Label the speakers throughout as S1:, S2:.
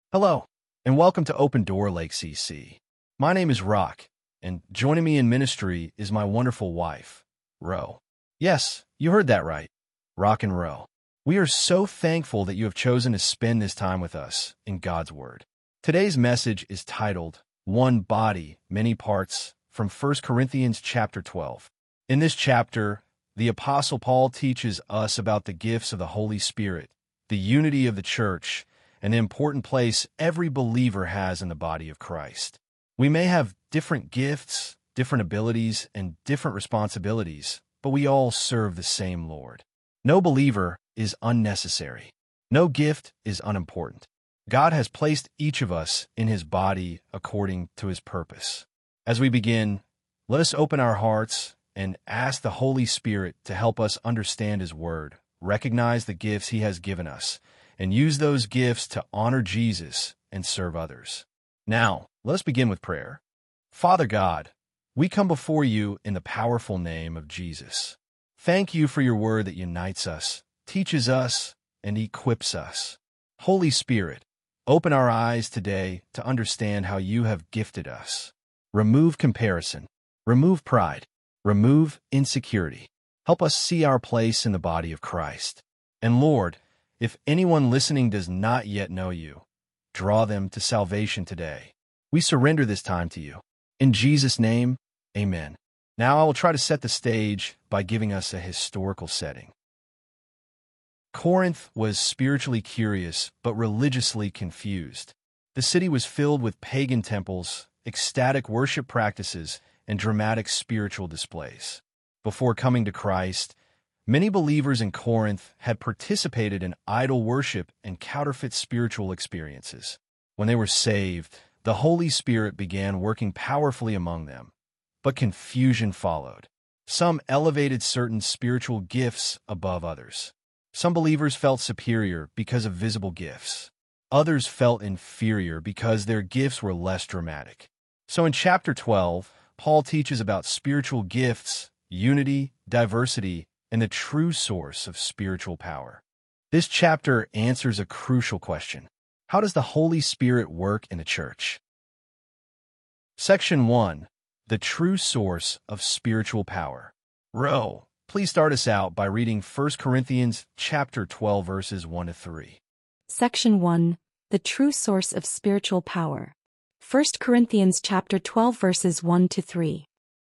S1: Hello, and welcome to Open Door Lake CC. My name is Rock, and joining me in ministry is my wonderful wife, Ro. Yes, you heard that right. Rock and Ro. We are so thankful that you have chosen to spend this time with us in God's Word. Today's message is titled, One Body, Many Parts, from 1 Corinthians chapter 12. In this chapter, the Apostle Paul teaches us about the gifts of the Holy Spirit, the unity of the church, and the important place every believer has in the body of Christ. We may have different gifts, different abilities, and different responsibilities, but we all serve the same Lord. No believer is unnecessary. No gift is unimportant. God has placed each of us in His body according to His purpose. As we begin, let us open our hearts and ask the Holy Spirit to help us understand His Word, recognize the gifts He has given us, and use those gifts to honor Jesus and serve others. Now, let us begin with prayer. Father God, we come before you in the powerful name of Jesus. Thank you for your word that unites us, teaches us, and equips us. Holy Spirit, open our eyes today to understand how you have gifted us. Remove comparison, remove pride, remove insecurity. Help us see our place in the body of Christ. And Lord, if anyone listening does not yet know you, draw them to salvation today. We surrender this time to you. In Jesus' name, amen. Now I will try to set the stage by giving us a historical setting. Corinth was spiritually curious but religiously confused. The city was filled with pagan temples, ecstatic worship practices, and dramatic spiritual displays. Before coming to Christ, many believers in Corinth had participated in idol worship and counterfeit spiritual experiences. When they were saved, the Holy Spirit began working powerfully among them, but confusion followed. Some elevated certain spiritual gifts above others. Some believers felt superior because of visible gifts. Others felt inferior because their gifts were less dramatic. So in chapter 12, Paul teaches about spiritual gifts, unity, diversity, and the true source of spiritual power. This chapter answers a crucial question. How does the Holy Spirit work in a church? Section 1. The true source of spiritual power. Ro, please start us out by reading 1 Corinthians chapter 12 verses 1 to 3.
S2: Section 1. The true source of spiritual power. 1 Corinthians chapter 12 verses 1 to 3.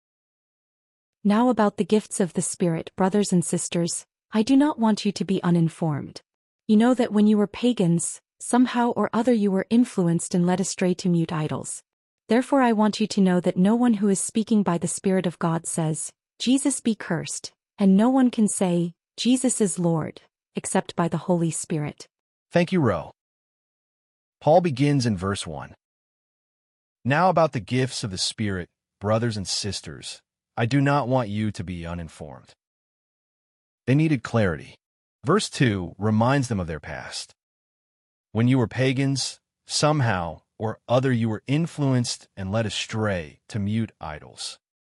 S2: Now about the gifts of the Spirit, brothers and sisters, I do not want you to be uninformed. You know that when you were pagans, somehow or other you were influenced and led astray to mute idols. Therefore I want you to know that no one who is speaking by the Spirit of God says, Jesus be cursed, and no one can say, Jesus is Lord, except by the Holy Spirit.
S1: Thank you, Ro. Paul begins in verse 1. Now about the gifts of the Spirit, brothers and sisters, I do not want you to be uninformed. They needed clarity. Verse 2 reminds them of their past. When you were pagans, somehow or other you were influenced and led astray to mute idols.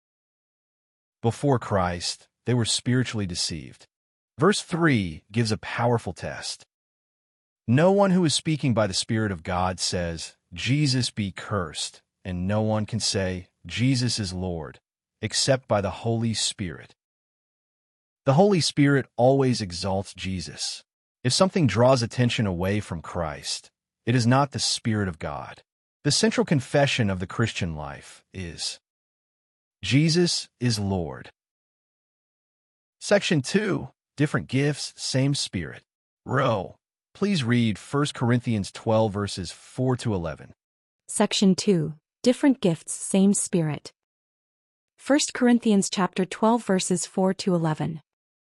S1: Before Christ, they were spiritually deceived. Verse 3 gives a powerful test. No one who is speaking by the Spirit of God says, Jesus be cursed, and no one can say, Jesus is Lord, except by the Holy Spirit. The Holy Spirit always exalts Jesus. If something draws attention away from Christ, it is not the Spirit of God. The central confession of the Christian life is, Jesus is Lord. Section 2. Different gifts, same Spirit. Ro, please read 1 Corinthians 12 verses 4 to 11.
S2: Section 2. Different gifts, same Spirit. 1 Corinthians chapter 12 verses 4 to 11.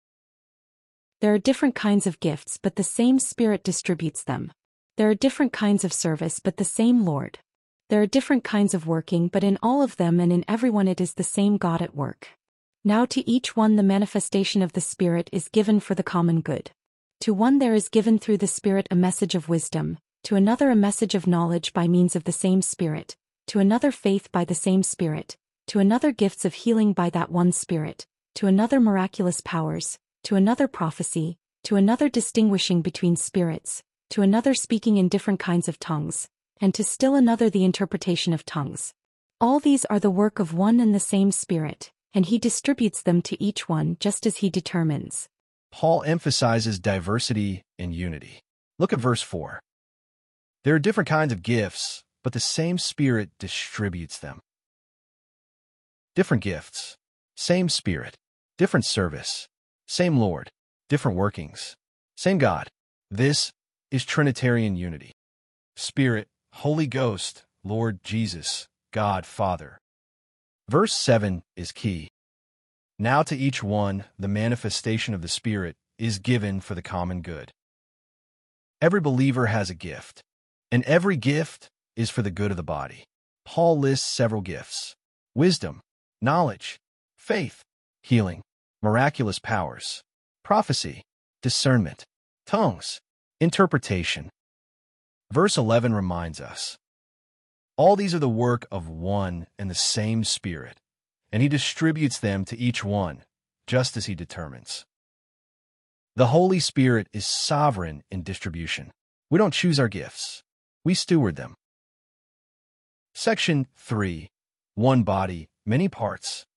S2: There are different kinds of gifts, but the same Spirit distributes them. There are different kinds of service, but the same Lord. There are different kinds of working, but in all of them and in everyone it is the same God at work. Now to each one the manifestation of the Spirit is given for the common good. To one there is given through the Spirit a message of wisdom, to another a message of knowledge by means of the same Spirit, to another faith by the same Spirit, to another gifts of healing by that one Spirit, to another miraculous powers, to another prophecy, to another distinguishing between spirits, to another speaking in different kinds of tongues, and to still another the interpretation of tongues. All these are the work of one and the same Spirit, and he distributes them to each one just as he determines.
S1: Paul emphasizes diversity and unity. Look at verse 4. There are different kinds of gifts, but the same Spirit distributes them. Different gifts, same Spirit. Different service, same Lord. Different workings, same God. This is Trinitarian unity. Spirit, Holy Ghost, Lord Jesus, God Father. Verse 7 is key. Now to each one, the manifestation of the Spirit is given for the common good. Every believer has a gift, and every gift is for the good of the body. Paul lists several gifts: wisdom, knowledge, faith, healing, miraculous powers, prophecy, discernment, tongues, interpretation. Verse 11 reminds us, all these are the work of one and the same Spirit, and he distributes them to each one, just as he determines. The Holy Spirit is sovereign in distribution. We don't choose our gifts. We steward them. Section 3. One body, many parts.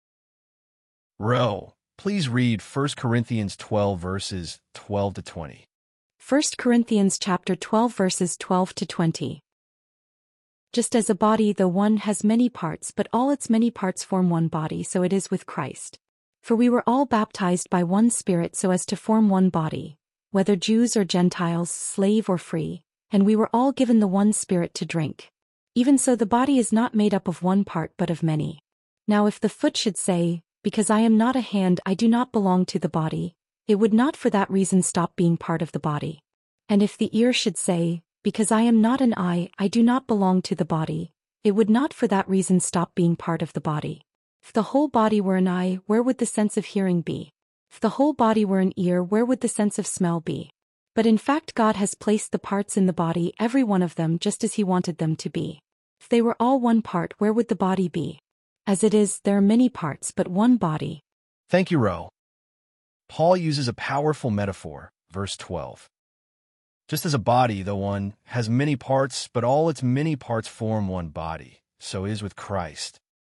S1: Row, please read 1 Corinthians 12 verses 12 to 20.
S2: 1 Corinthians chapter 12 verses 12 to 20. Just as a body, though one has many parts, but all its many parts form one body, so it is with Christ. For we were all baptized by one Spirit so as to form one body, whether Jews or Gentiles, slave or free, and we were all given the one Spirit to drink. Even so, the body is not made up of one part but of many. Now if the foot should say, because I am not a hand, I do not belong to the body, it would not for that reason stop being part of the body. And if the ear should say, because I am not an eye, I do not belong to the body, it would not for that reason stop being part of the body. If the whole body were an eye, where would the sense of hearing be? If the whole body were an ear, where would the sense of smell be? But in fact God has placed the parts in the body, every one of them, just as he wanted them to be. If they were all one part, where would the body be? As it is, there are many parts, but one body.
S1: Thank you, Ro. Paul uses a powerful metaphor, verse 12. Just as a body, though one has many parts, but all its many parts form one body, so is with Christ.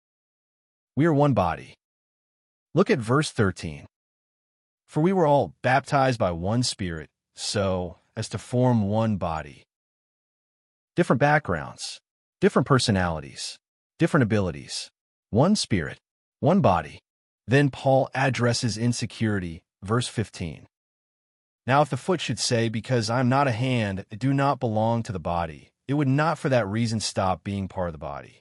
S1: We are one body. Look at verse 13. For we were all baptized by one Spirit, so as to form one body. Different backgrounds, different personalities, different abilities, one Spirit, one body. Then Paul addresses insecurity, verse 15. Now if the foot should say, because I am not a hand, I do not belong to the body, it would not for that reason stop being part of the body.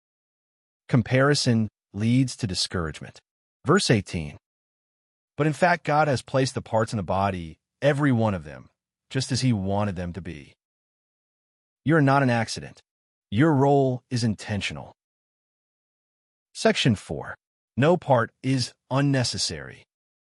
S1: Comparison leads to discouragement. Verse 18. But in fact God has placed the parts in the body, every one of them, just as he wanted them to be. You are not an accident. Your role is intentional. Section 4. No part is unnecessary.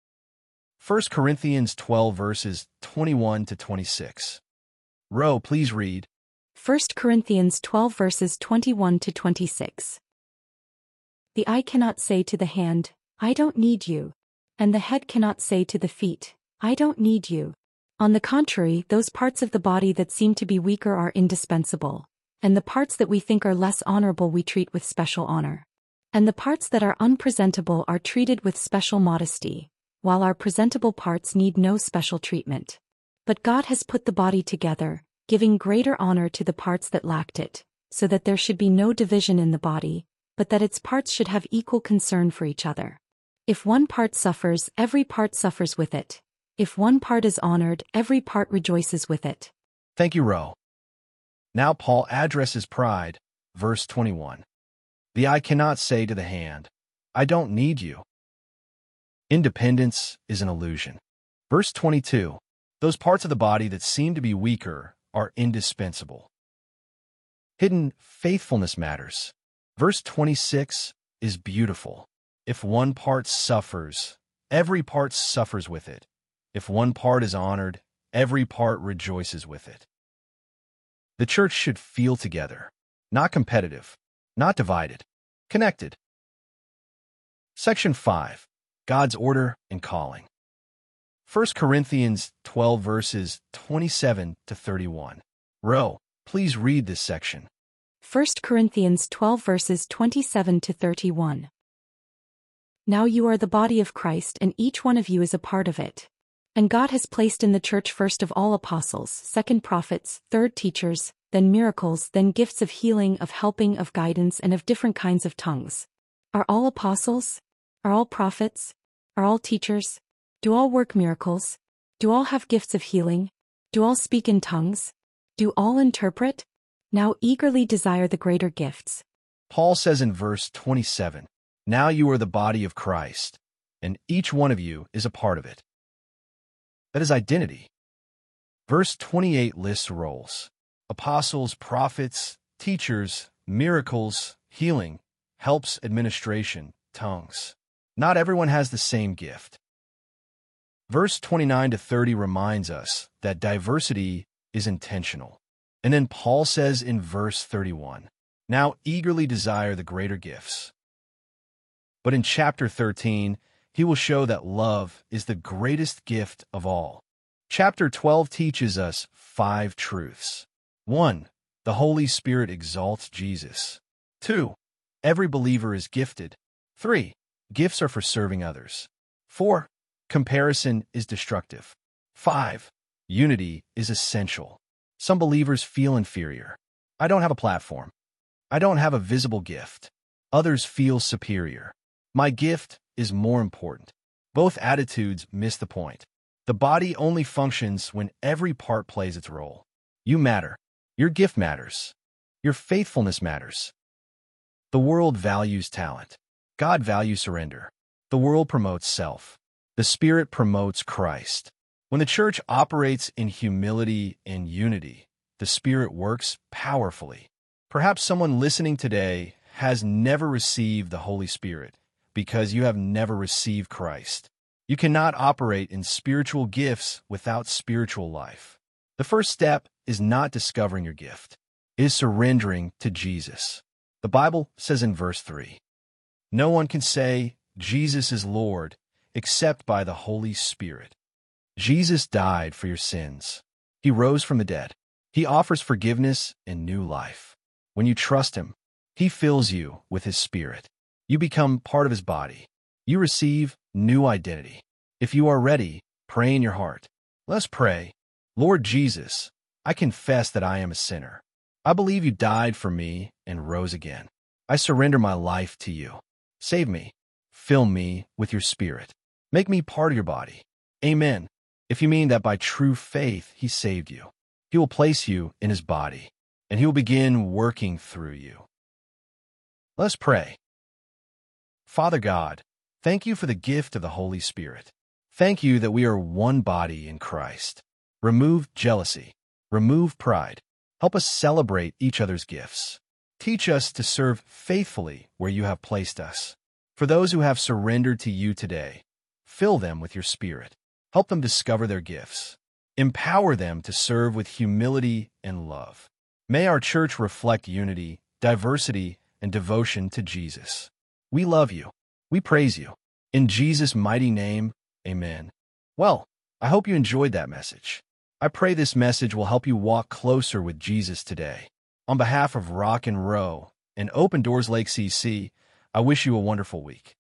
S1: 1 Corinthians 12 verses 21 to 26. Ro, please read.
S2: 1 Corinthians 12 verses 21 to 26. The eye cannot say to the hand, I don't need you, and the head cannot say to the feet, I don't need you. On the contrary, those parts of the body that seem to be weaker are indispensable, and the parts that we think are less honorable we treat with special honor. And the parts that are unpresentable are treated with special modesty, while our presentable parts need no special treatment. But God has put the body together, giving greater honor to the parts that lacked it, so that there should be no division in the body, but that its parts should have equal concern for each other. If one part suffers, every part suffers with it. If one part is honored, every part rejoices with it.
S1: Thank you, Ro. Now Paul addresses pride, verse 21. The eye cannot say to the hand, I don't need you. Independence is an illusion. Verse 22. Those parts of the body that seem to be weaker are indispensable. Hidden faithfulness matters. Verse 26 is beautiful. If one part suffers, every part suffers with it. If one part is honored, every part rejoices with it. The church should feel together, not competitive, not divided, connected. Section 5. God's order and calling. 1 Corinthians 12 verses 27 to 31. Ro, please read this section.
S2: 1 Corinthians 12 verses 27 to 31. Now you are the body of Christ, and each one of you is a part of it. And God has placed in the church first of all apostles, second prophets, third teachers, then miracles, then gifts of healing, of helping, of guidance, and of different kinds of tongues. Are all apostles? Are all prophets? Are all teachers? Do all work miracles? Do all have gifts of healing? Do all speak in tongues? Do all interpret? Now eagerly desire the greater gifts.
S1: Paul says in verse 27, now you are the body of Christ, and each one of you is a part of it. That is identity. Verse 28 lists roles: apostles, prophets, teachers, miracles, healing, helps, administration, tongues. Not everyone has the same gift. Verse 29 to 30 reminds us that diversity is intentional. And then Paul says in verse 31, now eagerly desire the greater gifts. But in chapter 13, he will show that love is the greatest gift of all. Chapter 12 teaches us 5 truths. 1. The Holy Spirit exalts Jesus. 2. Every believer is gifted. 3. Gifts are for serving others. 4. Comparison is destructive. 5. Unity is essential. Some believers feel inferior. I don't have a platform. I don't have a visible gift. Others feel superior. My gift is more important. Both attitudes miss the point. The body only functions when every part plays its role. You matter. Your gift matters. Your faithfulness matters. The world values talent. God values surrender. The world promotes self. The Spirit promotes Christ. When the church operates in humility and unity, the Spirit works powerfully. Perhaps someone listening today has never received the Holy Spirit because you have never received Christ. You cannot operate in spiritual gifts without spiritual life. The first step is not discovering your gift. It is surrendering to Jesus. The Bible says in verse 3, no one can say, Jesus is Lord, except by the Holy Spirit. Jesus died for your sins. He rose from the dead. He offers forgiveness and new life. When you trust Him, He fills you with His Spirit. You become part of His body. You receive new identity. If you are ready, pray in your heart. Let's pray. Lord Jesus, I confess that I am a sinner. I believe You died for me and rose again. I surrender my life to You. Save me. Fill me with Your Spirit. Make me part of Your body. Amen. If you mean that by true faith He saved you, He will place you in His body, and He will begin working through you. Let's pray. Father God, thank You for the gift of the Holy Spirit. Thank You that we are one body in Christ. Remove jealousy. Remove pride. Help us celebrate each other's gifts. Teach us to serve faithfully where You have placed us. For those who have surrendered to You today, fill them with Your Spirit. Help them discover their gifts. Empower them to serve with humility and love. May our church reflect unity, diversity, and devotion to Jesus. We love You. We praise You. In Jesus' mighty name, amen. Well, I hope you enjoyed that message. I pray this message will help you walk closer with Jesus today. On behalf of Rock and Row and Open Doors Lake CC, I wish you a wonderful week.